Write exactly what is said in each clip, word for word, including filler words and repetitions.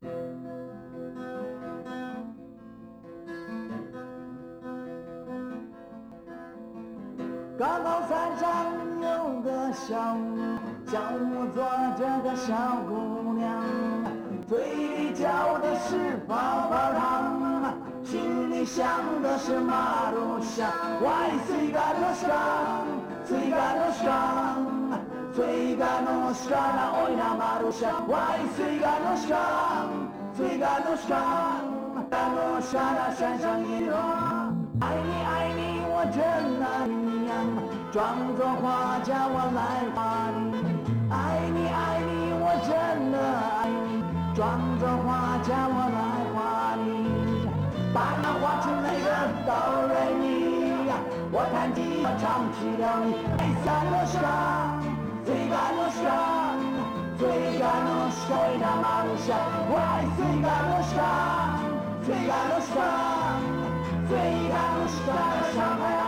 高高山上有个小屋，小屋坐着个小姑娘，嘴里嚼的是泡泡糖，心里想的是马路上，哇塞嘎诺斯卡，塞嘎诺斯卡，塞嘎诺斯卡那哦那马路上，哇塞嘎诺斯卡，塞嘎诺斯卡，嘎诺斯卡那山上一朵，爱你爱你我真爱你呀，装作画家我来画你，爱你爱你我真的爱你，装作画家我来画你，把那画成那个哆来咪呀，我弹吉他唱起了你，哎萨诺斯卡，最嘎诺斯卡，最嘎诺斯卡为那马路上，哇最嘎诺斯卡，最嘎诺斯卡，最嘎诺斯卡上海啊。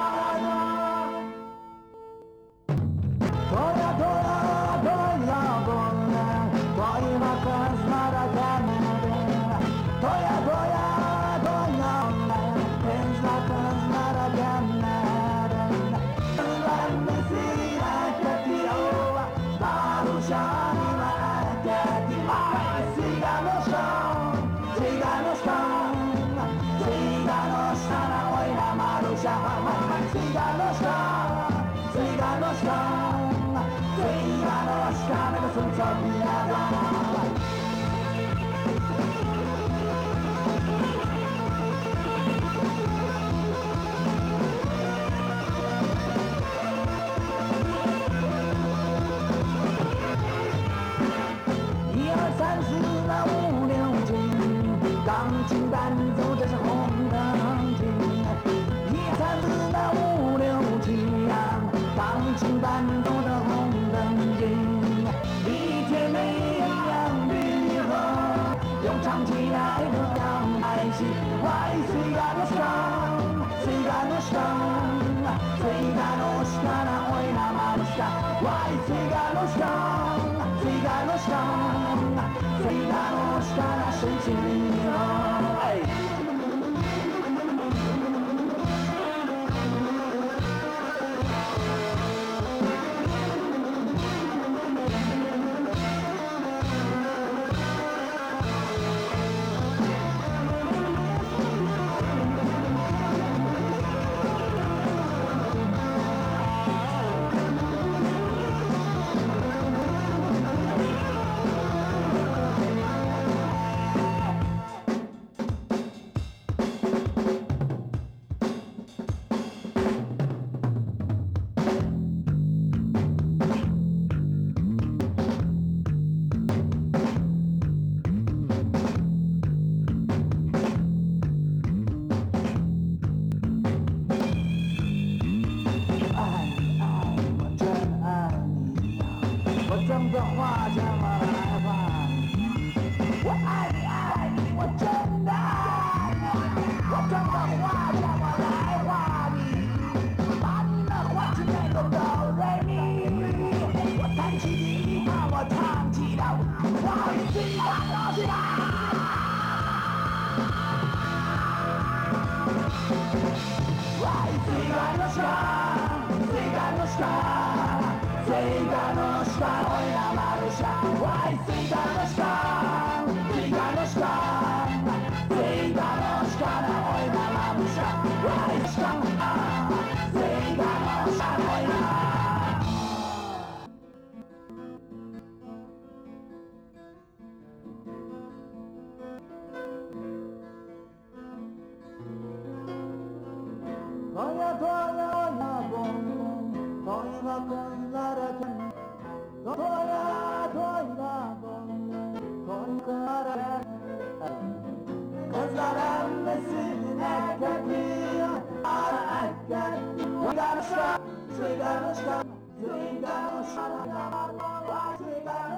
一二三四那五六七，钢琴伴奏这是红灯记，一二三四那五六七呀，钢琴伴奏的红灯记，一天没两句后，又唱起来的两台戏，哇谁干的伤，谁干的伤，谁干的伤那为那马路上，哇谁干的伤，谁干的伤，谁干的伤那深情里头。装作画家我来画你，我爱你爱你我真的爱你，我装作画家我来画你，把你那画成那个哆来咪，我弹起吉他我唱起了哇西呀老西呀，哇西呀老西呀，西呀老西呀。谁干的伤？为那马路上，喂，谁干的伤？谁干的伤？谁干的伤？为那马路上，喂，伤啊！谁干的伤？为那。拖呀拖呀呀，公公，拖一个公。拖呀拖呀公，拖一个人，可是咱们是那个地啊，那个我干的啥？谁干的啥？谁干的啥？我干的啥？